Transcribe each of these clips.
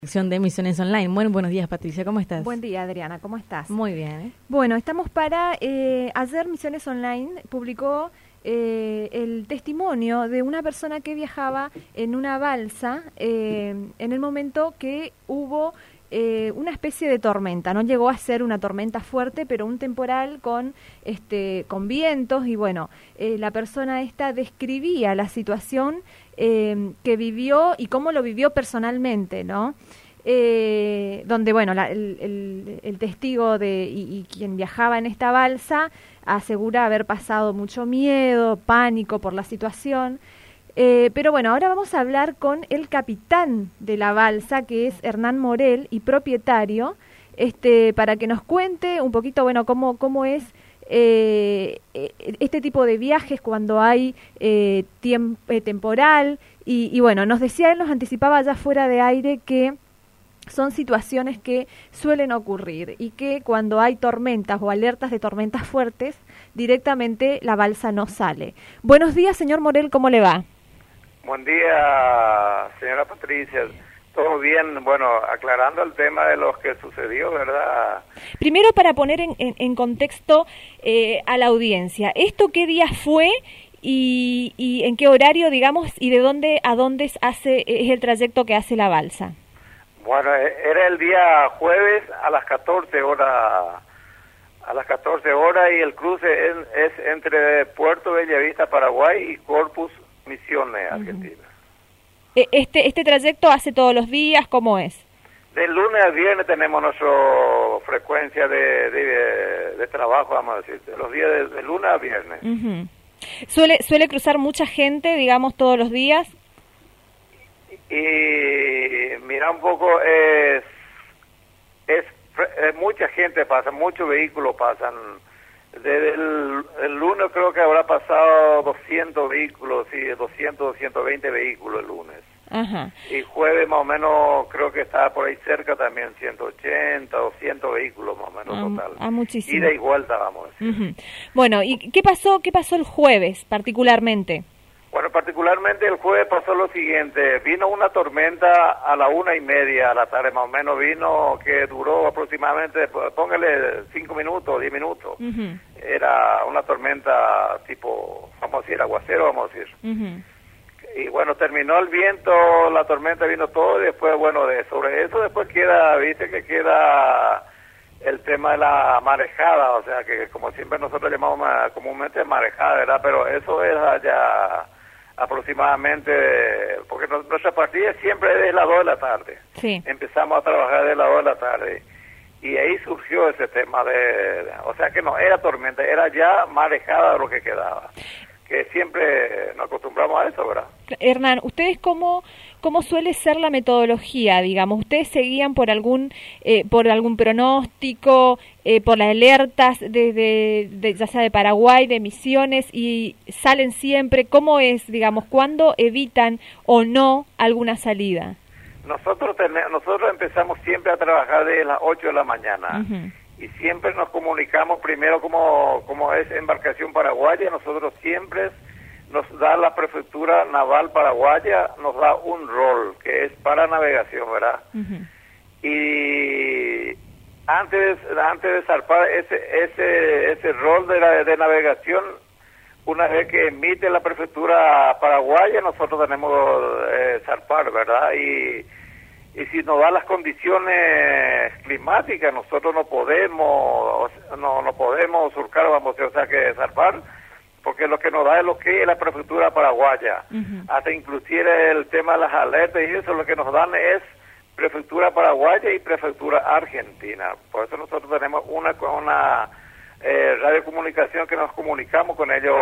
Sección de Misiones Online. Bueno, buenos días, Patricia, ¿cómo estás? Buen día, Adriana, ¿cómo estás? Muy bien. Bueno, estamos para... ayer Misiones Online publicó el testimonio de una persona que viajaba en una balsa en el momento que hubo una especie de tormenta. No llegó a ser una tormenta fuerte, pero un temporal con vientos y bueno, la persona esta describía la situación que vivió y cómo lo vivió personalmente, ¿no? Donde, bueno, el testigo y quien viajaba en esta balsa asegura haber pasado mucho miedo, pánico por la situación. Pero bueno, ahora vamos a hablar con el capitán de la balsa, que es Hernán Morel, y propietario, para que nos cuente un poquito, bueno, cómo es este tipo de viajes cuando hay temporal. Y bueno, nos decía, él nos anticipaba ya fuera de aire que son situaciones que suelen ocurrir y que cuando hay tormentas o alertas de tormentas fuertes, directamente la balsa no sale. Buenos días, señor Morel, ¿cómo le va? Buen día, señora Patricia. Todo bien, bueno, aclarando el tema de lo que sucedió, ¿verdad? Primero, para poner en contexto a la audiencia, ¿esto qué día fue y en qué horario, digamos, y de dónde a dónde es el trayecto que hace la balsa? Bueno, era el día jueves a las 14 horas. A las 14 horas, y el cruce es entre Puerto Bellavista, Paraguay, y Corpus, Misiones, Argentina. ¿Este trayecto hace todos los días? ¿Cómo es? De lunes a viernes tenemos nuestra frecuencia de trabajo, vamos a decir, de los días de lunes a viernes. Uh-huh. ¿Suele cruzar mucha gente, digamos, todos los días? Y mira, un poco es mucha gente pasa, muchos vehículos pasan. Desde el lunes creo que habrá pasado 200 vehículos, sí, 220 vehículos el lunes. Ajá. Y jueves más o menos creo que está por ahí cerca también, 180, 200 vehículos más o menos total. Muchísimo. Ida y vuelta, vamos a decir. Uh-huh. Bueno, ¿y qué pasó el jueves particularmente? Bueno, particularmente el jueves pasó lo siguiente: vino una tormenta a la 1:30 de la tarde, más o menos vino, que duró aproximadamente, póngale 5 minutos, 10 minutos. Uh-huh. Era una tormenta tipo, vamos a decir, aguacero, vamos a decir. Uh-huh. Y bueno, terminó el viento, la tormenta vino todo, y después, bueno, sobre eso después queda queda el tema de la marejada, o sea, que como siempre nosotros llamamos comúnmente marejada, ¿verdad? Pero eso es allá aproximadamente, porque nuestra partida siempre es de las 2 de la tarde. Sí. Empezamos a trabajar de las 2 de la tarde. Y ahí surgió ese tema o sea que no era tormenta, era ya marejada lo que quedaba. Que siempre nos acostumbramos a eso, ¿verdad? Hernán, ¿ustedes cómo suele ser la metodología, digamos? ¿Ustedes seguían por algún pronóstico, por las alertas ya sea de Paraguay, de Misiones, y salen siempre? ¿Cómo es, digamos, cuándo evitan o no alguna salida? Nosotros empezamos siempre a trabajar desde las 8 de la mañana. Uh-huh. Y siempre nos comunicamos primero como es embarcación paraguaya. Nosotros siempre nos da la Prefectura Naval Paraguaya, nos da un rol que es para navegación, ¿verdad? Uh-huh. Y antes de zarpar ese rol de navegación, una vez que emite la Prefectura Paraguaya, nosotros tenemos zarpar, ¿verdad? Y si nos da las condiciones climáticas, nosotros no podemos surcar, vamos, o sea que zarpar, porque lo que nos da es lo que es la Prefectura Paraguaya. Uh-huh. Hasta inclusive el tema de las alertas y eso, lo que nos dan es Prefectura Paraguaya y Prefectura Argentina. Por eso nosotros tenemos una radiocomunicación que nos comunicamos con ellos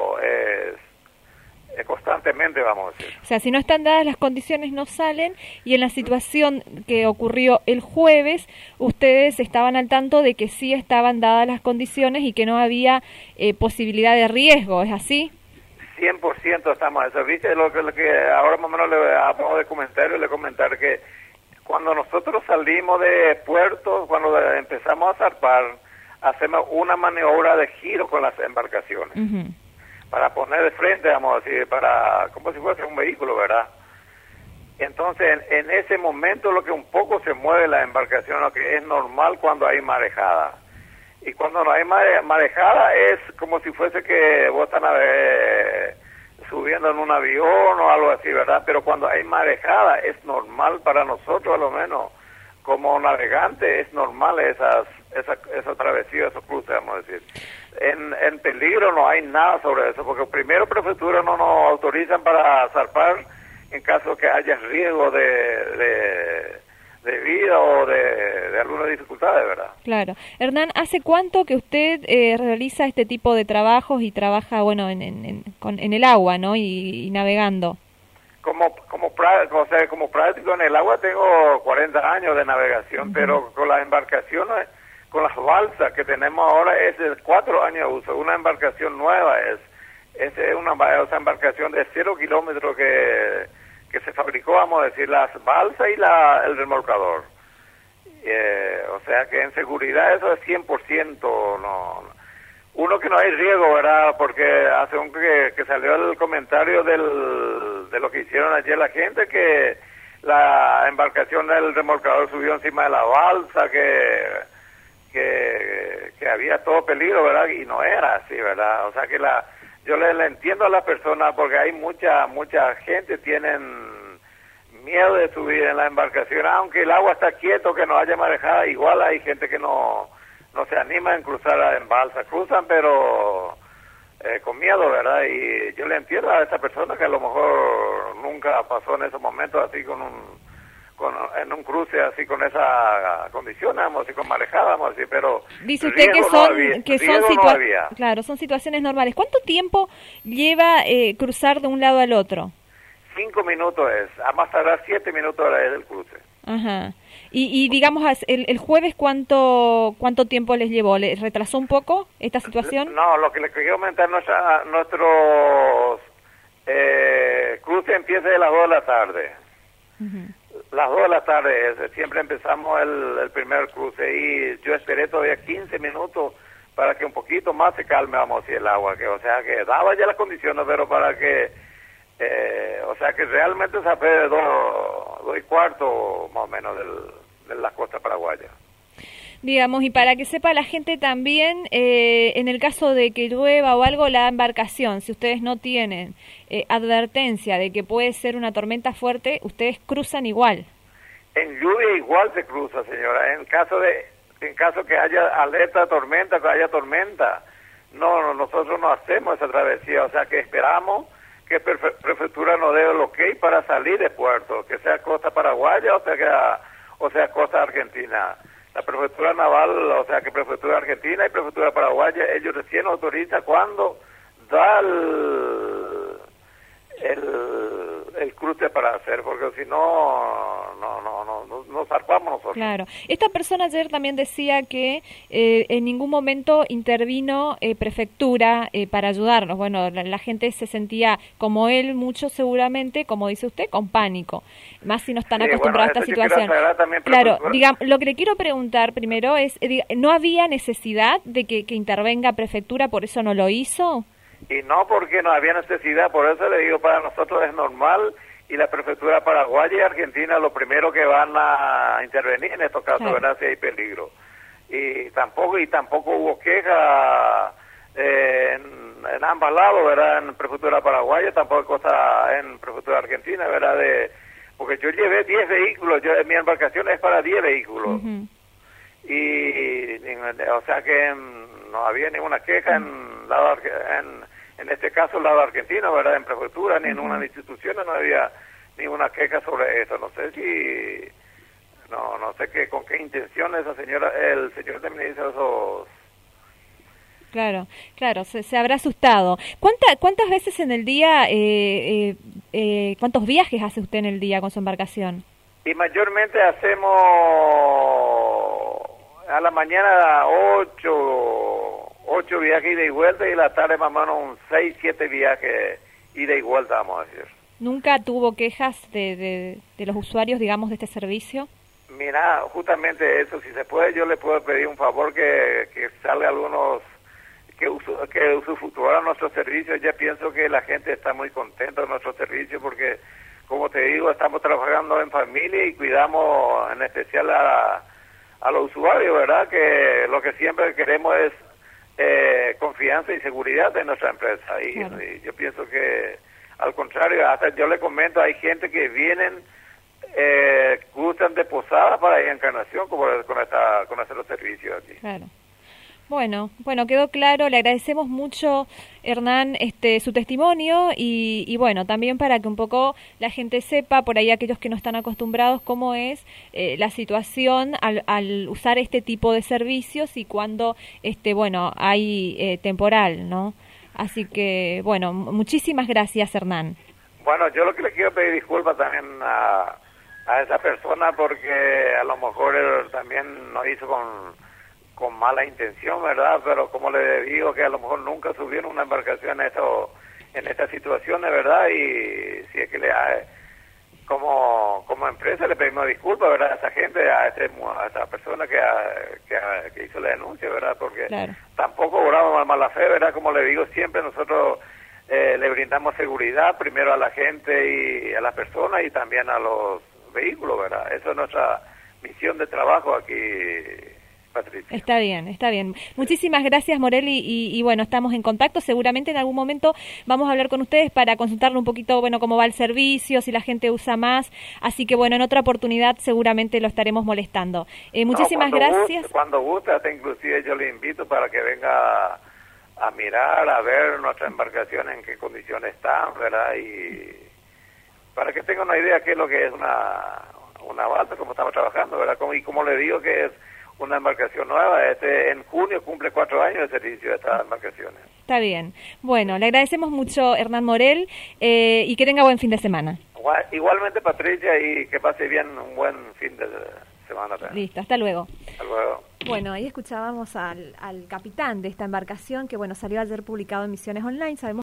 constantemente, vamos a decir. O sea, si no están dadas las condiciones, no salen, y en la situación que ocurrió el jueves, ustedes estaban al tanto de que sí estaban dadas las condiciones y que no había posibilidad de riesgo, ¿es así? 100% estamos a eso. ¿Viste? Lo que ahora más o menos a modo de comentario, le comentar que cuando nosotros salimos de puerto, cuando empezamos a zarpar, hacemos una maniobra de giro con las embarcaciones. Uh-huh. Para poner de frente, vamos a decir, como si fuese un vehículo, ¿verdad? Entonces, en ese momento lo que un poco se mueve la embarcación, lo que es normal cuando hay marejada. Y cuando no hay marejada es como si fuese que vos estás subiendo en un avión o algo así, ¿verdad? Pero cuando hay marejada es normal para nosotros, a lo menos, como navegante, es normal esa travesía, esos cruces, vamos a decir. En peligro no hay nada sobre eso, porque primero prefectura no nos autorizan para zarpar en caso que haya riesgo de vida o de alguna dificultad, ¿verdad? Claro. Hernán, ¿hace cuánto que usted realiza este tipo de trabajos y trabaja, bueno, en el agua, ¿no? Y navegando. Como práctico en el agua tengo 40 años de navegación, pero con las embarcaciones, con las balsas que tenemos ahora es de 4 años de uso. Una embarcación nueva es una embarcación de 0 kilómetros que se fabricó, vamos a decir, las balsas y el remolcador. O sea que en seguridad eso es 100%, no. Uno que no hay riesgo, ¿verdad? Porque hace que salió el comentario de lo que hicieron ayer la gente, que la embarcación del remolcador subió encima de la balsa, que había todo peligro, ¿verdad? Y no era así, ¿verdad? O sea que yo le entiendo a las personas, porque hay mucha gente tienen miedo de subir en la embarcación, aunque el agua está quieto, que no haya marejada, igual hay gente que no se anima a cruzar en balsa, cruzan pero con miedo, ¿verdad? Y yo le entiendo a esa persona que a lo mejor nunca pasó en esos momentos así en un cruce así con esa condición, vamos a decir, con marejada, vamos a decir, pero dice usted claro, son situaciones normales. ¿Cuánto tiempo lleva cruzar de un lado al otro? 5 minutos a más tardar 7 minutos es el cruce. Ajá. Y digamos, el jueves, ¿cuánto tiempo les llevó? ¿Les retrasó un poco esta situación? No, lo que le quería comentar, nuestros cruce empieza de las 2 de la tarde. Las 2 de la tarde siempre empezamos el primer cruce, y yo esperé todavía 15 minutos para que un poquito más se calme, vamos a decir, el agua, o sea que daba ya las condiciones, pero para que o sea que realmente se de 2:15 más o menos de la costa paraguaya. Digamos, y para que sepa la gente también, en el caso de que llueva o algo, la embarcación, si ustedes no tienen advertencia de que puede ser una tormenta fuerte, ustedes cruzan igual. En lluvia igual se cruza, señora. En caso que haya alerta de tormenta, que haya tormenta, nosotros no hacemos esa travesía, o sea que esperamos que prefectura nos dé el ok para salir de puerto, que sea costa paraguaya o sea costa argentina. La prefectura naval, o sea que prefectura argentina y prefectura paraguaya, ellos recién autorizan cuando da el cruce para hacer, porque si no zarpamos nosotros. Claro. Esta persona ayer también decía que en ningún momento intervino prefectura para ayudarnos. Bueno, la gente se sentía, como él, mucho seguramente, como dice usted, con pánico. Más si no están acostumbrados a esta situación. Claro, digamos, lo que le quiero preguntar primero es, ¿no había necesidad de que intervenga prefectura, por eso no lo hizo? Y no porque no había necesidad, por eso le digo, para nosotros es normal, y la prefectura paraguaya y argentina lo primero que van a intervenir en estos casos, ¿verdad? Si hay peligro. Y tampoco hubo queja en ambos lados, ¿verdad? En prefectura paraguaya, tampoco en prefectura argentina, ¿verdad? Porque yo llevé 10 vehículos, mi embarcación es para 10 vehículos. Y o sea que no había ninguna queja en este caso el lado argentino, ¿verdad? En prefectura ni en una institución no había ninguna queja sobre eso. No sé con qué intención el señor de Ministerio Claro, se habrá asustado. ¿Cuántas veces en el día, cuántos viajes hace usted en el día con su embarcación? Y mayormente hacemos a la mañana 8 viajes ida y vuelta, y la tarde más o menos 6, 7 viajes ida y vuelta, vamos a decir. ¿Nunca tuvo quejas de los usuarios, digamos, de este servicio? Mira, justamente eso, si se puede, yo le puedo pedir un favor que salga algunos que usufructuaran nuestros servicios. Ya pienso que la gente está muy contenta de nuestros servicios, porque como te digo, estamos trabajando en familia y cuidamos en especial a los usuarios, ¿verdad? Que lo que siempre queremos es confianza y seguridad de nuestra empresa. Y yo pienso que, al contrario, hasta yo le comento, hay gente que vienen, gustan de posadas para ir a Encarnación con nuestros servicios aquí. Claro. Bueno, quedó claro. Le agradecemos mucho, Hernán, su testimonio y bueno, también para que un poco la gente sepa, por ahí aquellos que no están acostumbrados, cómo es la situación al usar este tipo de servicios y cuando, hay temporal, ¿no? Así que, bueno, muchísimas gracias, Hernán. Bueno, yo lo que le quiero pedir disculpas también a esa persona porque a lo mejor él también nos hizo con mala intención, ¿verdad? Pero como le digo que a lo mejor nunca subieron una embarcación en estas situaciones, ¿verdad? Y si es que como empresa le pedimos disculpas, ¿verdad? A esa gente, a esa persona que hizo la denuncia, ¿verdad? Porque tampoco obramos mala fe, ¿verdad? Como le digo siempre, nosotros le brindamos seguridad primero a la gente y a las personas y también a los vehículos, ¿verdad? Eso es nuestra misión de trabajo aquí, Patricia. Está bien. Muchísimas gracias, Morel, y bueno, estamos en contacto. Seguramente en algún momento vamos a hablar con ustedes para consultarle un poquito, bueno, cómo va el servicio, si la gente usa más. Así que, bueno, en otra oportunidad seguramente lo estaremos molestando. Muchísimas gracias. Cuando guste, hasta inclusive yo le invito para que venga a mirar, a ver nuestra embarcación en qué condiciones están, ¿verdad? Y para que tenga una idea qué es lo que es una balsa, como estamos trabajando, ¿verdad? Y como le digo que es una embarcación nueva, en junio cumple 4 años de servicio de estas embarcaciones. Está bien. Bueno, le agradecemos mucho, Hernán Morel, y que tenga buen fin de semana. Igualmente, Patricia, y que pase bien un buen fin de semana. Listo, hasta luego. Hasta luego. Bueno, ahí escuchábamos al capitán de esta embarcación que, bueno, salió ayer publicado en Misiones Online. Sabemos